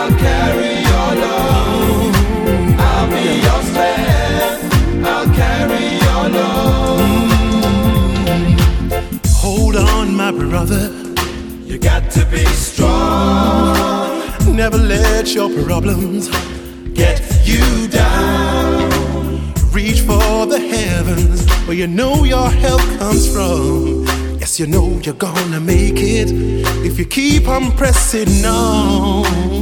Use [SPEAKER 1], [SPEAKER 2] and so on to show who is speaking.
[SPEAKER 1] I'll carry your love. I'll be your strength. I'll carry your love.
[SPEAKER 2] Hold on, my brother.
[SPEAKER 1] You got to be strong.
[SPEAKER 2] Never let your problems
[SPEAKER 1] Get you down.
[SPEAKER 2] reach for the heavens, where you know your help comes from. Yes, you know you're gonna make it if you keep on pressing on.